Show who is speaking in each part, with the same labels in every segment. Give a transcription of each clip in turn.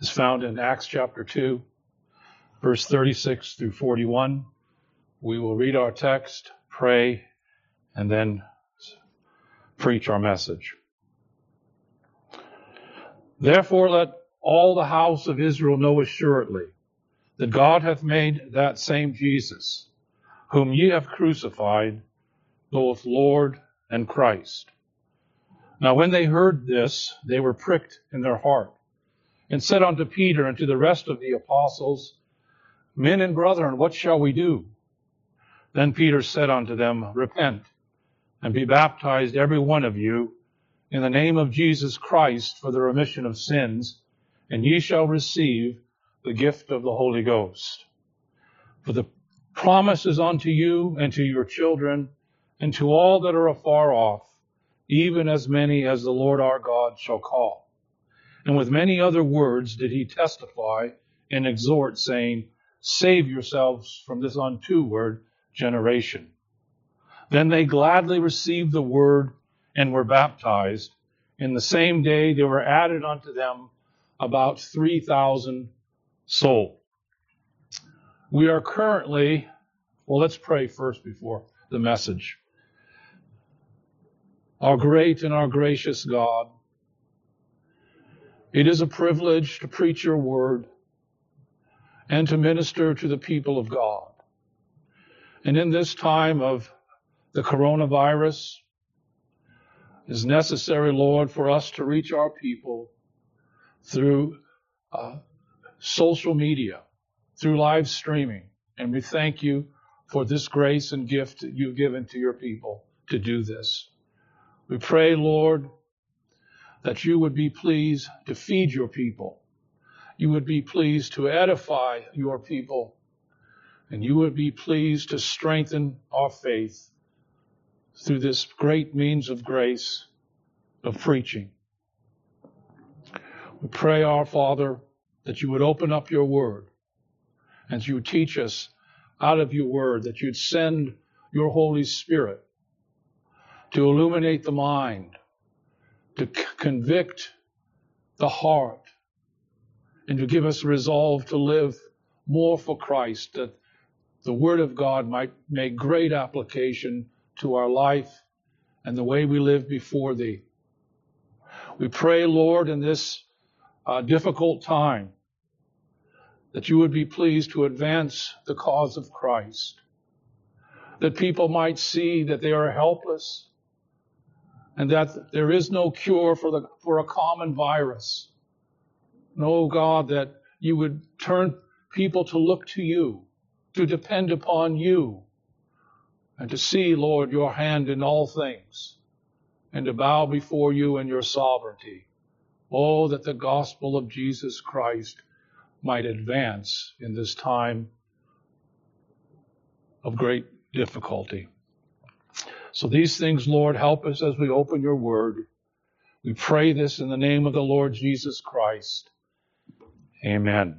Speaker 1: is found in Acts chapter 2, verse 36 through 41. We will read our text, pray, and then preach our message. Therefore let all the house of Israel know assuredly that God hath made that same Jesus, whom ye have crucified, both Lord and Christ. Now when they heard this, they were pricked in their heart, and said unto Peter and to the rest of the apostles, Men and brethren, what shall we do? Then Peter said unto them, Repent, and be baptized every one of you in the name of Jesus Christ for the remission of sins, and ye shall receive the gift of the Holy Ghost. For the promise is unto you and to your children, and to all that are afar off, even as many as the Lord our God shall call. And with many other words did he testify and exhort, saying, Save yourselves from this untoward generation. Then they gladly received the word and were baptized. In the same day there were added unto them about 3,000 souls. We are currently, let's pray first before the message. Our great and our gracious God, it is a privilege to preach your word and to minister to the people of God. And in this time of the coronavirus, it is necessary, Lord, for us to reach our people through social media, through live streaming. And we thank you for this grace and gift that you've given to your people to do this. We pray, Lord, that you would be pleased to feed your people. You would be pleased to edify your people. And you would be pleased to strengthen our faith through this great means of grace of preaching. We pray, our Father, that you would open up your word and you would teach us out of your word, that you'd send your Holy Spirit to illuminate the mind, to convict the heart, and to give us resolve to live more for Christ, that the Word of God might make great application to our life and the way we live before Thee. We pray, Lord, in this difficult time, that you would be pleased to advance the cause of Christ, that people might see that they are helpless and that there is no cure for a common virus. No, God, that you would turn people to look to you, to depend upon you, and to see, Lord, your hand in all things, and to bow before you in your sovereignty. Oh, that the gospel of Jesus Christ might advance in this time of great difficulty. So these things, Lord, help us as we open your word. We pray this in the name of the Lord Jesus Christ. Amen.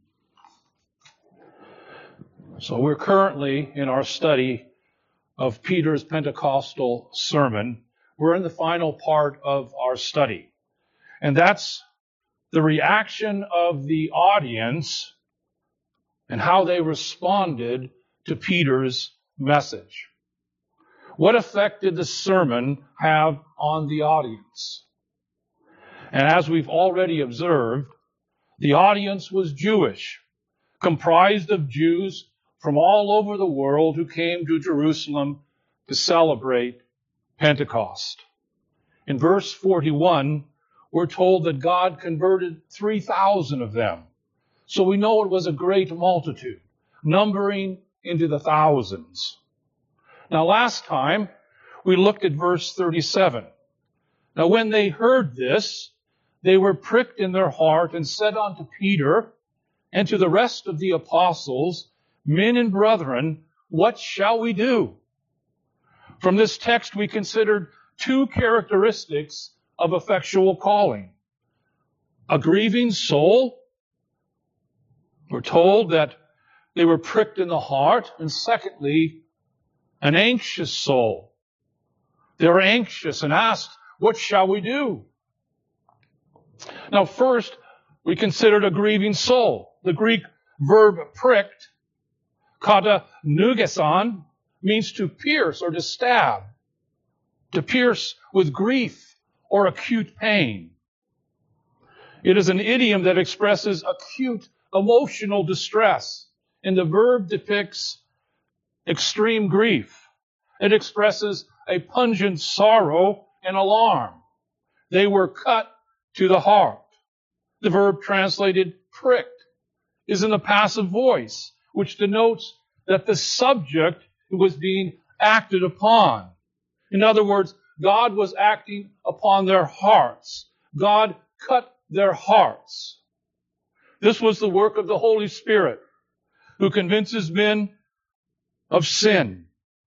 Speaker 1: So we're currently in our study of Peter's Pentecostal sermon. We're in the final part of our study. And that's the reaction of the audience and how they responded to Peter's message. What effect did the sermon have on the audience? And as we've already observed, the audience was Jewish, comprised of Jews from all over the world who came to Jerusalem to celebrate Pentecost. In verse 41, we're told that God converted 3,000 of them. So we know it was a great multitude, numbering into the thousands. Now last time, we looked at verse 37. Now when they heard this, they were pricked in their heart and said unto Peter and to the rest of the apostles, Men and brethren, what shall we do? From this text, we considered two characteristics of effectual calling. A grieving soul. We're told that they were pricked in the heart. And secondly, an anxious soul. They were anxious and asked, what shall we do? Now first, We considered a grieving soul. The Greek verb pricked, kata nugesan, means to pierce or to stab, to pierce with grief or acute pain. It is an idiom that expresses acute emotional distress, and the verb depicts extreme grief. It expresses a pungent sorrow and alarm. They were cut to the heart. The verb translated pricked is in the passive voice, which denotes that the subject was being acted upon. In other words, God was acting upon their hearts. God cut their hearts. This was the work of the Holy Spirit, who convinces men of sin.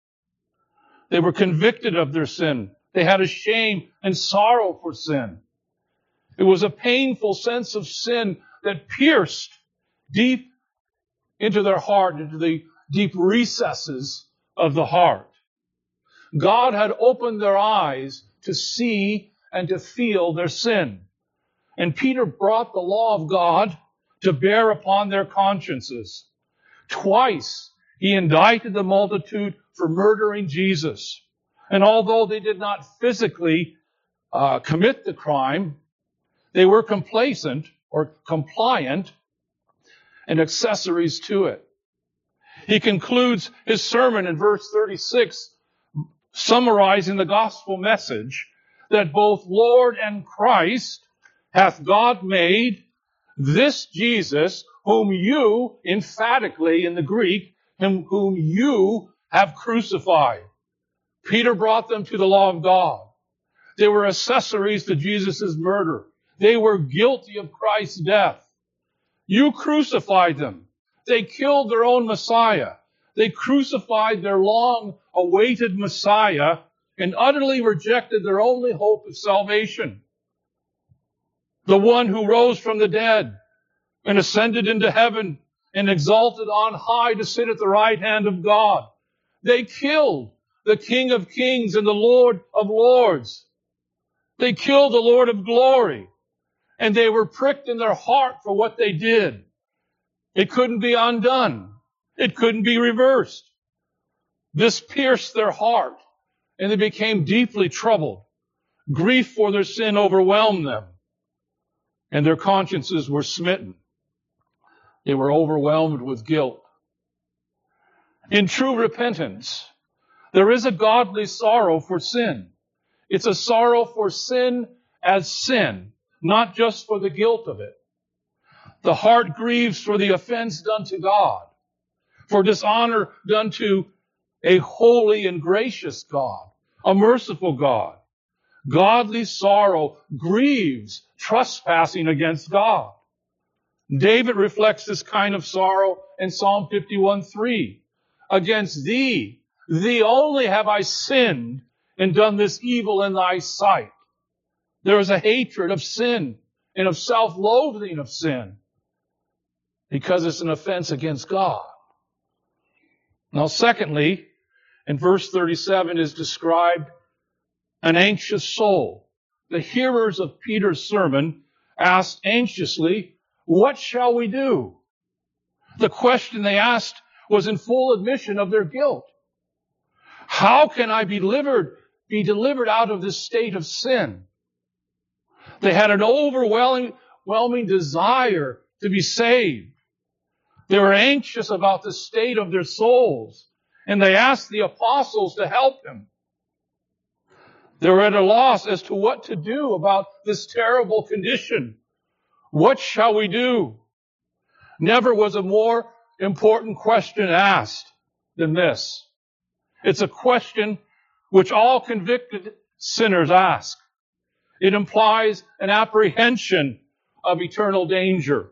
Speaker 1: They were convicted of their sin. They had a shame and sorrow for sin. It was a painful sense of sin that pierced deep into their heart, into the deep recesses of the heart. God had opened their eyes to see and to feel their sin. And Peter brought the law of God to bear upon their consciences. Twice he indicted the multitude for murdering Jesus. And although they did not physically commit the crime, they were complacent or compliant and accessories to it. He concludes his sermon in verse 36, summarizing the gospel message that both Lord and Christ hath God made this Jesus, whom you, emphatically in the Greek, whom you have crucified. Peter brought them to the law of God. They were accessories to Jesus' murder. They were guilty of Christ's death. You crucified them. They killed their own Messiah. They crucified their long-awaited Messiah and utterly rejected their only hope of salvation. The one who rose from the dead and ascended into heaven and exalted on high to sit at the right hand of God. They killed the King of Kings and the Lord of Lords. They killed the Lord of Glory. And they were pricked in their heart for what they did. It couldn't be undone. It couldn't be reversed. This pierced their heart, and they became deeply troubled. Grief for their sin overwhelmed them, and their consciences were smitten. They were overwhelmed with guilt. In true repentance, there is a godly sorrow for sin. It's a sorrow for sin as sin, not just for the guilt of it. The heart grieves for the offense done to God, for dishonor done to a holy and gracious God, a merciful God. Godly sorrow grieves trespassing against God. David reflects this kind of sorrow in Psalm 51:3. Against thee only have I sinned and done this evil in thy sight. There is a hatred of sin and of self-loathing of sin because it's an offense against God. Now, secondly, in verse 37 is described an anxious soul. The hearers of Peter's sermon asked anxiously, "What shall we do?" The question they asked was in full admission of their guilt. How can I be delivered out of this state of sin? They had an overwhelming desire to be saved. They were anxious about the state of their souls, and they asked the apostles to help them. They were at a loss as to what to do about this terrible condition. What shall we do? Never was a more important question asked than this. It's a question which all convicted sinners ask. It implies an apprehension of eternal danger,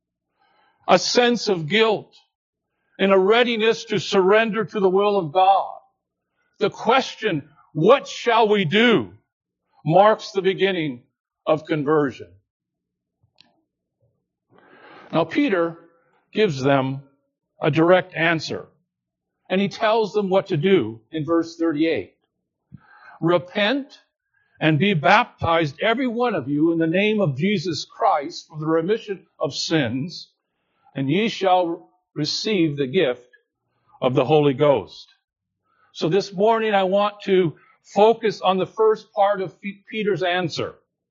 Speaker 1: a sense of guilt, and a readiness to surrender to the will of God. The question, "What shall we do?" marks the beginning of conversion. Now, Peter gives them a direct answer, and he tells them what to do in verse 38. Repent and be baptized, every one of you, in the name of Jesus Christ for the remission of sins, and ye shall receive the gift of the Holy Ghost. So this morning I want to focus on the first part of Peter's answer.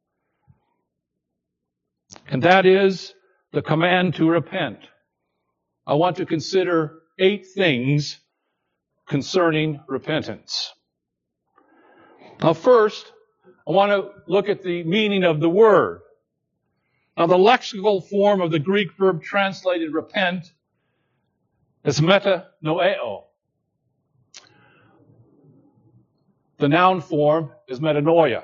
Speaker 1: And that is the command to repent. I want to consider 8 things concerning repentance. Now first, I want to look at the meaning of the word. Now the lexical form of the Greek verb translated repent is metanoeo. The noun form is metanoia.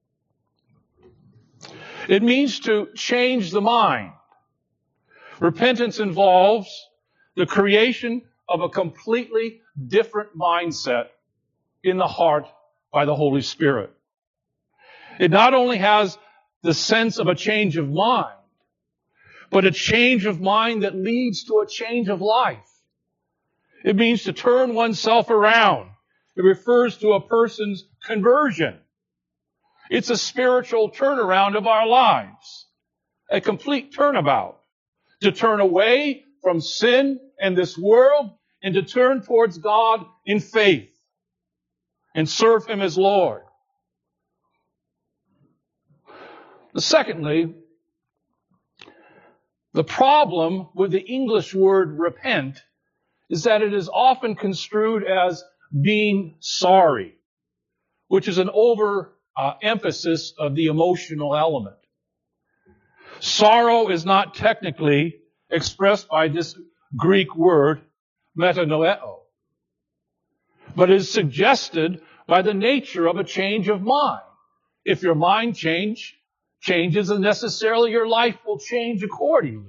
Speaker 1: It means to change the mind. Repentance involves the creation of a completely different mindset in the heart by the Holy Spirit. It not only has the sense of a change of mind, but a change of mind that leads to a change of life. It means to turn oneself around. It refers to a person's conversion. It's a spiritual turnaround of our lives, a complete turnabout, to turn away from sin and this world and to turn towards God in faith and serve Him as Lord. Secondly, the problem with the English word repent is that it is often construed as being sorry, which is an overemphasis of the emotional element. Sorrow is not technically expressed by this Greek word, metanoeo, but is suggested by the nature of a change of mind. If your mind changes, then necessarily your life will change accordingly.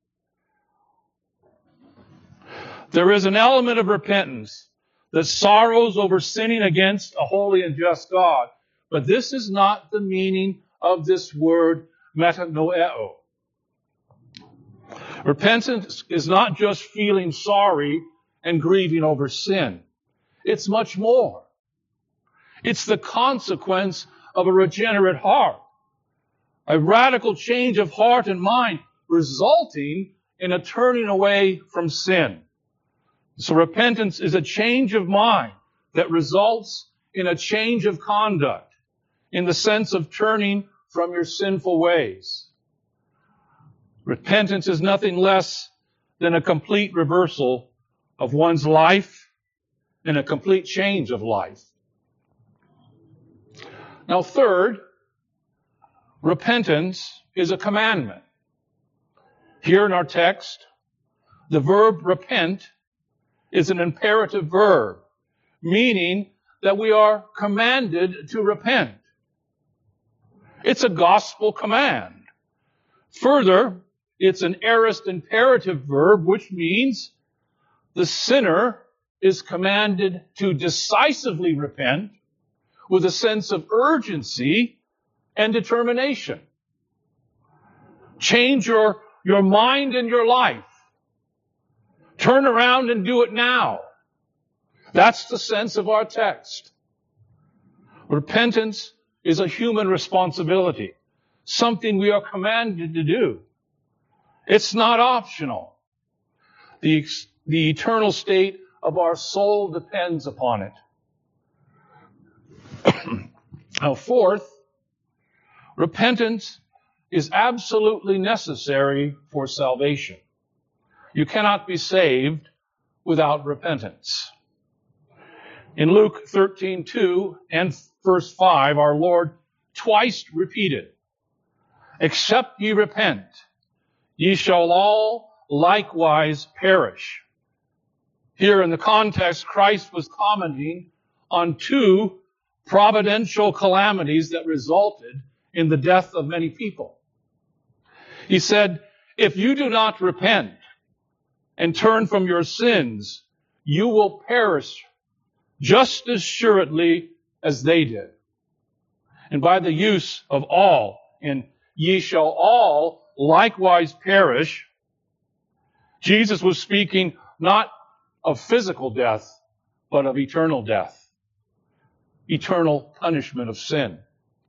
Speaker 1: There is an element of repentance that sorrows over sinning against a holy and just God, but this is not the meaning of this word metanoeo. Repentance is not just feeling sorry and grieving over sin. It's much more. It's the consequence of a regenerate heart, a radical change of heart and mind resulting in a turning away from sin. So repentance is a change of mind that results in a change of conduct in the sense of turning from your sinful ways. Repentance is nothing less than a complete reversal of one's life and a complete change of life. Now, third, repentance is a commandment. Here in our text, the verb repent is an imperative verb, meaning that we are commanded to repent. It's a gospel command. Further, it's an aorist imperative verb, which means the sinner is commanded to decisively repent with a sense of urgency and determination. Change your mind and your life. Turn around and do it now. That's the sense of our text. Repentance is a human responsibility, something we are commanded to do. It's not optional. The eternal state of our soul depends upon it. Now, fourth, repentance is absolutely necessary for salvation. You cannot be saved without repentance. In Luke 13:2 and verse 5, our Lord twice repeated, "Except ye repent, ye shall all likewise perish." Here in the context, Christ was commenting on 2 providential calamities that resulted in the death of many people. He said, if you do not repent and turn from your sins, you will perish just as surely as they did. And by the use of all, and ye shall all likewise perish, Jesus was speaking not of physical death, but of eternal death, eternal punishment of sin.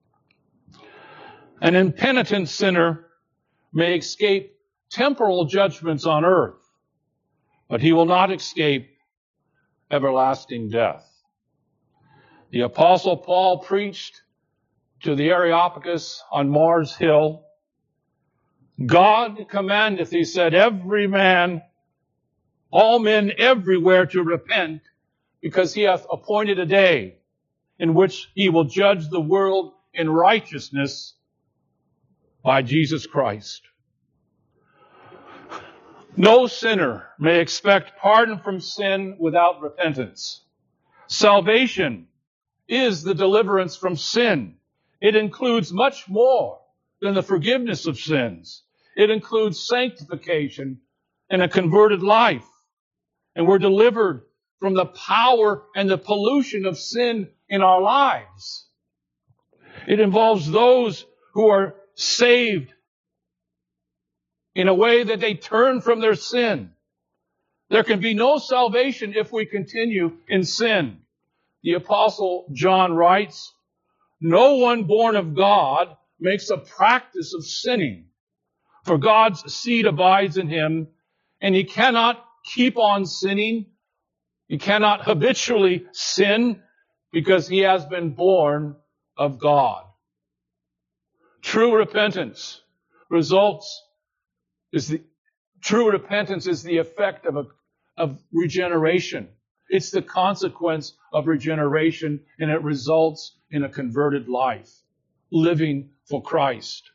Speaker 1: An impenitent sinner may escape temporal judgments on earth, but he will not escape everlasting death. The Apostle Paul preached to the Areopagus on Mars Hill. God commandeth, he said, every man, all men everywhere to repent, because he hath appointed a day in which he will judge the world in righteousness by Jesus Christ. No sinner may expect pardon from sin without repentance. Salvation is the deliverance from sin. It includes much more than the forgiveness of sins. It includes sanctification and a converted life. And we're delivered from the power and the pollution of sin in our lives. It involves those who are saved in a way that they turn from their sin. There can be no salvation if we continue in sin. The Apostle John writes, no one born of God makes a practice of sinning, for God's seed abides in him, and he cannot keep on sinning. He cannot habitually sin because he has been born of God. True repentance is the effect of regeneration. It's the consequence of regeneration, and it results in a converted life, living for Christ.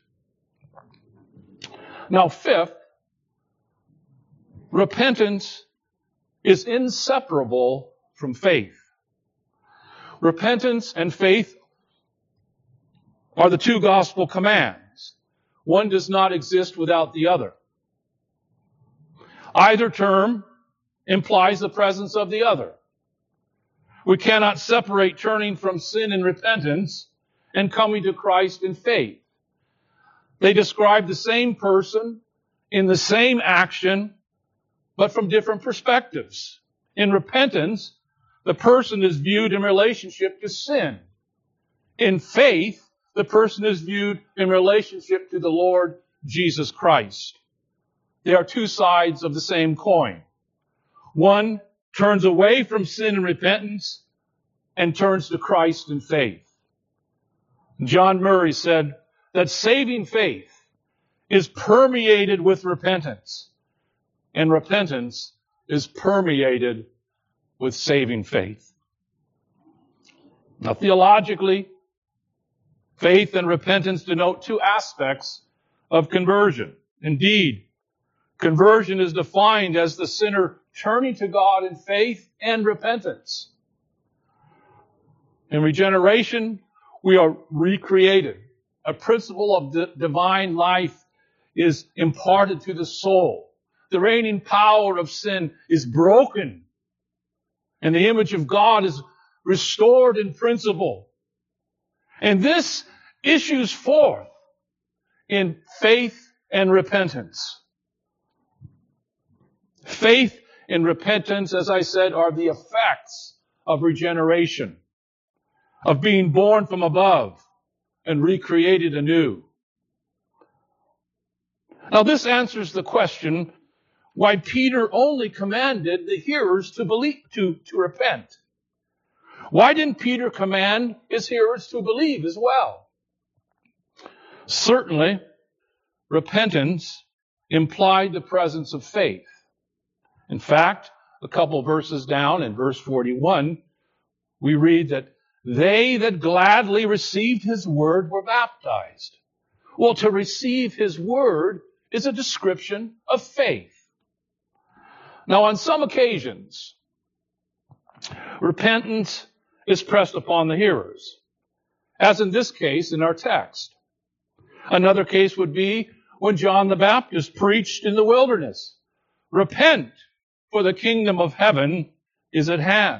Speaker 1: Now, fifth, repentance is inseparable from faith. Repentance and faith are the two gospel commands. One does not exist without the other. Either term implies the presence of the other. We cannot separate turning from sin in repentance and coming to Christ in faith. They describe the same person in the same action, but from different perspectives. In repentance, the person is viewed in relationship to sin. In faith, the person is viewed in relationship to the Lord Jesus Christ. They are two sides of the same coin. One turns away from sin and repentance and turns to Christ in faith. John Murray said that saving faith is permeated with repentance, and repentance is permeated with saving faith. Now, theologically, faith and repentance denote two aspects of conversion. Indeed, conversion is defined as the sinner turning to God in faith and repentance. In regeneration, we are recreated. A principle of divine life is imparted to the soul. The reigning power of sin is broken, and the image of God is restored in principle. And this issues forth in faith and repentance. Faith and repentance, as I said, are the effects of regeneration, of being born from above and recreated anew. Now, this answers the question why Peter only commanded the hearers to repent. Why didn't Peter command his hearers to believe as well? Certainly, repentance implied the presence of faith. In fact, a couple verses down in verse 41, we read that they that gladly received his word were baptized. Well, to receive his word is a description of faith. Now, on some occasions, repentance is pressed upon the hearers, as in this case in our text. Another case would be when John the Baptist preached in the wilderness, "Repent, for the kingdom of heaven is at hand."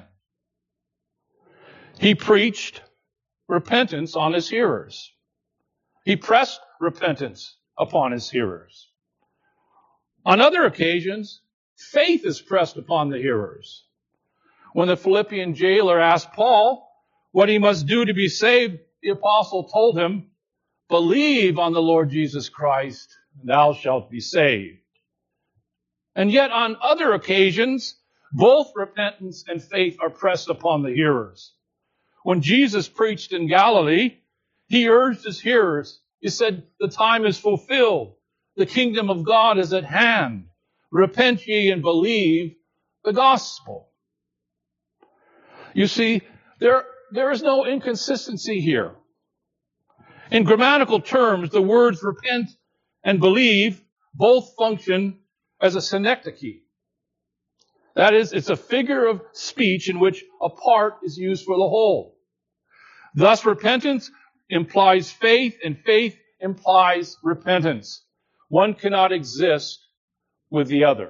Speaker 1: He preached repentance on his hearers. He pressed repentance upon his hearers. On other occasions, faith is pressed upon the hearers. When the Philippian jailer asked Paul what he must do to be saved, the apostle told him, believe on the Lord Jesus Christ, and thou shalt be saved. And yet on other occasions, both repentance and faith are pressed upon the hearers. When Jesus preached in Galilee, he urged his hearers. He said, the time is fulfilled. The kingdom of God is at hand. Repent ye and believe the gospel. You see, there is no inconsistency here. In grammatical terms, the words repent and believe both function as a synecdoche. That is, it's a figure of speech in which a part is used for the whole. Thus, repentance implies faith, and faith implies repentance. One cannot exist with the other.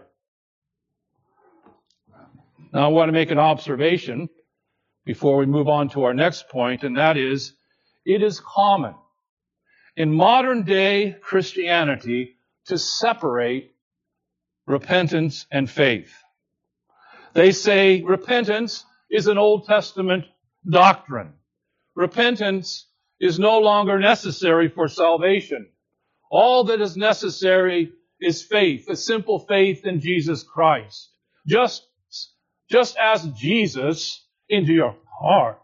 Speaker 1: Now, I want to make an observation before we move on to our next point, and that is, it is common in modern day Christianity to separate repentance and faith. They say repentance is an Old Testament doctrine. Repentance is no longer necessary for salvation. All that is necessary is faith, a simple faith in Jesus Christ. Just ask Jesus into your heart.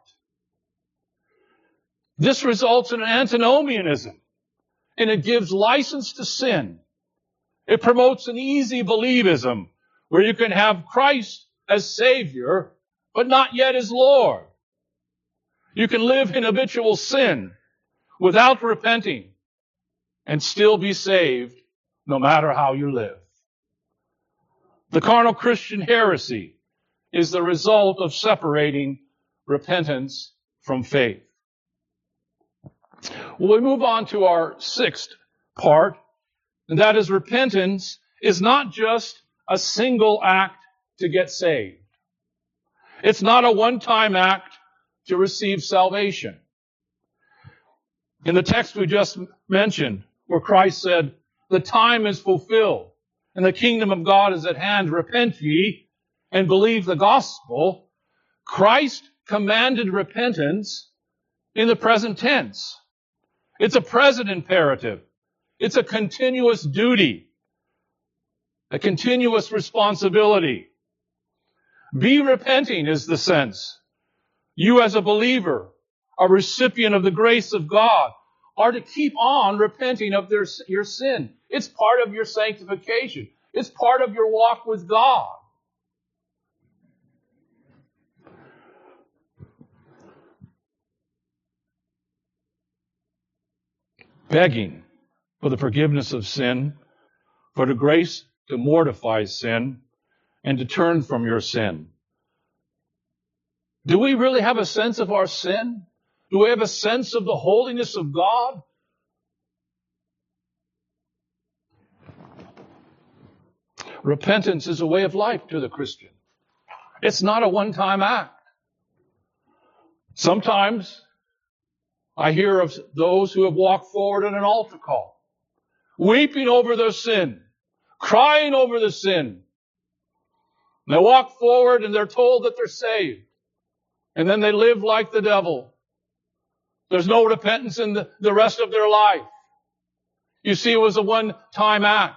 Speaker 1: This results in an antinomianism, and it gives license to sin. It promotes an easy believism, where you can have Christ as Savior, but not yet as Lord. You can live in habitual sin without repenting and still be saved, no matter how you live. The carnal Christian heresy is the result of separating repentance from faith. Well, we move on to our sixth part, and that is repentance is not just a single act to get saved. It's not a one-time act to receive salvation. In the text we just mentioned, where Christ said, the time is fulfilled, and the kingdom of God is at hand, repent ye, and believe the gospel, Christ commanded repentance in the present tense. It's a present imperative. It's a continuous duty, a continuous responsibility. Be repenting is the sense. You as a believer, a recipient of the grace of God, are to keep on repenting of your sin. It's part of your sanctification. It's part of your walk with God. Begging for the forgiveness of sin, for the grace to mortify sin, and to turn from your sin. Do we really have a sense of our sin? Do we have a sense of the holiness of God? Repentance is a way of life to the Christian. It's not a one-time act. Sometimes I hear of those who have walked forward in an altar call, weeping over their sin, crying over the sin. And they walk forward and they're told that they're saved. And then they live like the devil. There's no repentance in the rest of their life. You see, it was a one-time act.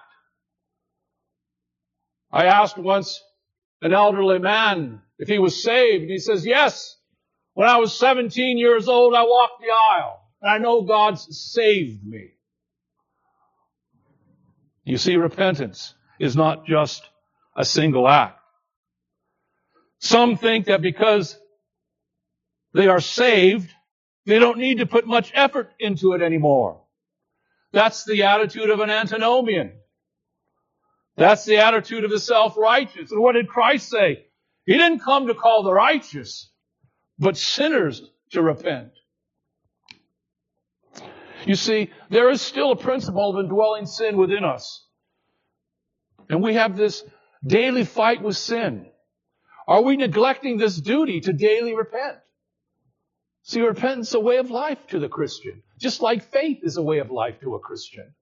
Speaker 1: I asked once an elderly man if he was saved, and he says, yes. When I was 17 years old, I walked the aisle, and I know God's saved me. You see, repentance is not just a single act. Some think that because they are saved, they don't need to put much effort into it anymore. That's the attitude of an antinomian. That's the attitude of the self-righteous. And what did Christ say? He didn't come to call the righteous, but sinners to repent. You see, there is still a principle of indwelling sin within us. And we have this daily fight with sin. Are we neglecting this duty to daily repent? See, repentance is a way of life to the Christian, just like faith is a way of life to a Christian.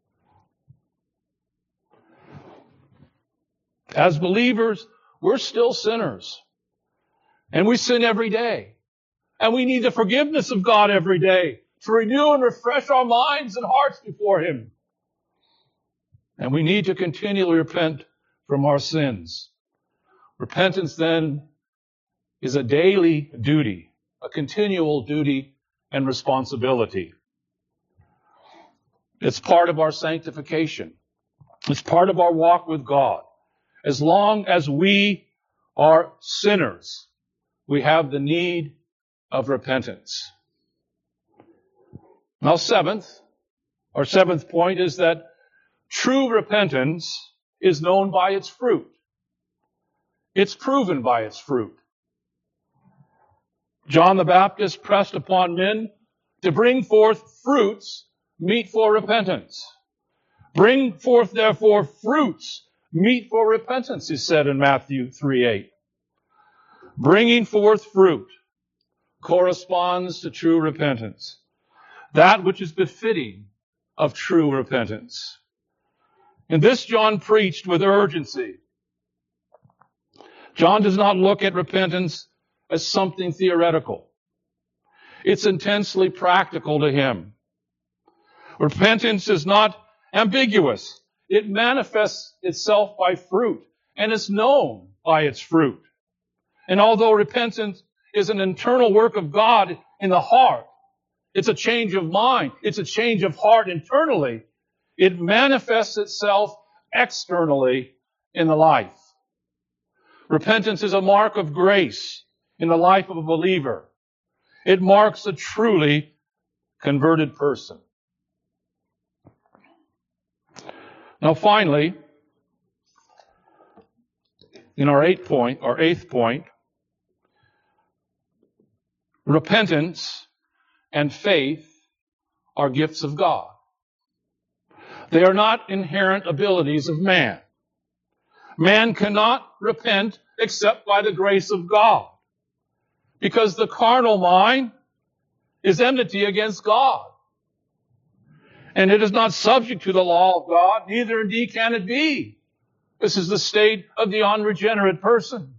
Speaker 1: As believers, we're still sinners. And we sin every day. And we need the forgiveness of God every day to renew and refresh our minds and hearts before Him. And we need to continually repent from our sins. Repentance then is a daily duty, a continual duty and responsibility. It's part of our sanctification. It's part of our walk with God. As long as we are sinners, we have the need of repentance. Now, our seventh point is that true repentance is known by its fruit. It's proven by its fruit. John the Baptist pressed upon men to bring forth fruits meet for repentance. Bring forth, therefore, fruits meet for repentance, he said in Matthew 3:8. Bringing forth fruit corresponds to true repentance, that which is befitting of true repentance. And this John preached with urgency. John does not look at repentance as something theoretical. It's intensely practical to him. Repentance is not ambiguous. It manifests itself by fruit, and is known by its fruit. And although repentance is an internal work of God in the heart, it's a change of mind, it's a change of heart internally, it manifests itself externally in the life. Repentance is a mark of grace in the life of a believer. It marks a truly converted person. Now finally, in our eighth point, repentance and faith are gifts of God. They are not inherent abilities of man. Man cannot repent except by the grace of God, because the carnal mind is enmity against God. And it is not subject to the law of God, neither indeed can it be. This is the state of the unregenerate person.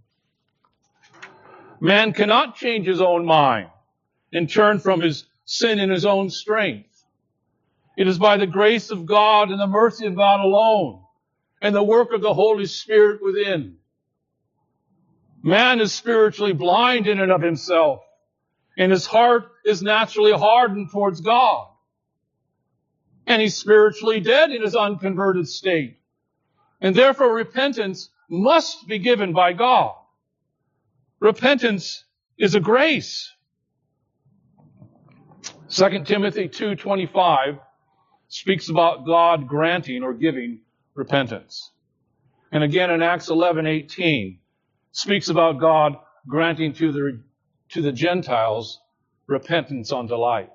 Speaker 1: Man cannot change his own mind and turn from his sin in his own strength. It is by the grace of God and the mercy of God alone, and the work of the Holy Spirit within. Man is spiritually blind in and of himself, and his heart is naturally hardened towards God. And he's spiritually dead in his unconverted state. And therefore repentance must be given by God. Repentance is a grace. 2 Timothy 2:25 speaks about God granting or giving repentance. And again in Acts 11:18 speaks about God granting to the Gentiles repentance unto life.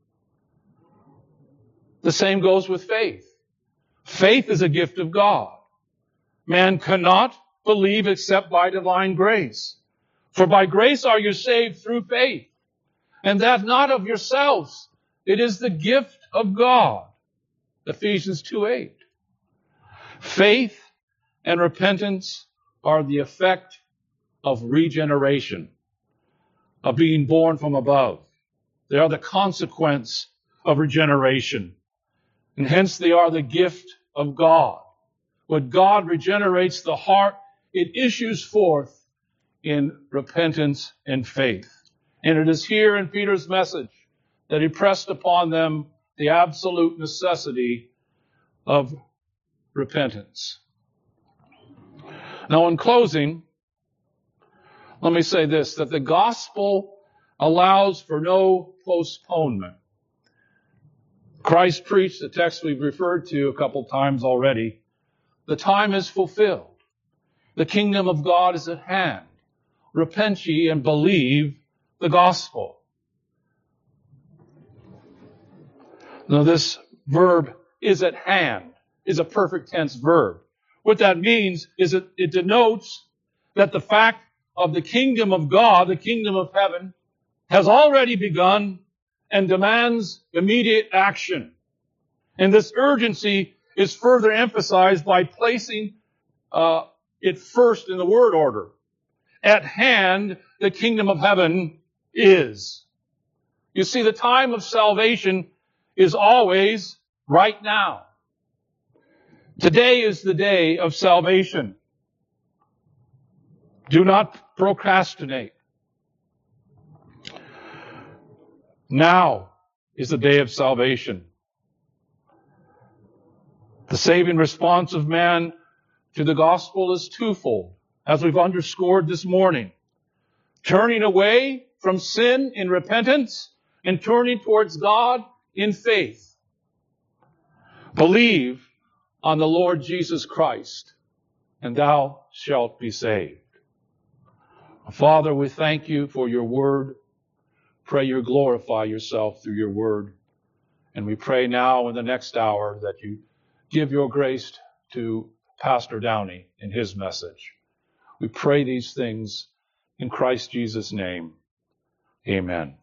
Speaker 1: The same goes with faith. Faith is a gift of God. Man cannot believe except by divine grace. For by grace are you saved through faith, and that not of yourselves. It is the gift of God. Ephesians 2:8. Faith and repentance are the effect of regeneration, of being born from above. They are the consequence of regeneration. And hence they are the gift of God. When God regenerates the heart, it issues forth in repentance and faith. And it is here in Peter's message that he pressed upon them the absolute necessity of repentance. Now in closing, let me say this, that the gospel allows for no postponement. Christ preached the text we've referred to a couple times already. The time is fulfilled. The kingdom of God is at hand. Repent ye and believe the gospel. Now this verb is at hand is a perfect tense verb. What that means is it denotes that the fact of the kingdom of God, the kingdom of heaven, has already begun and demands immediate action. And this urgency is further emphasized by placing it first in the word order. At hand, the kingdom of heaven is. You see, the time of salvation is always right now. Today is the day of salvation. Do not procrastinate. Now is the day of salvation. The saving response of man to the gospel is twofold, as we've underscored this morning. Turning away from sin in repentance and turning towards God in faith. Believe on the Lord Jesus Christ, and thou shalt be saved. Father, we thank you for your word. Pray you glorify yourself through your word. And we pray now in the next hour that you give your grace to Pastor Downey in his message. We pray these things in Christ Jesus' name. Amen.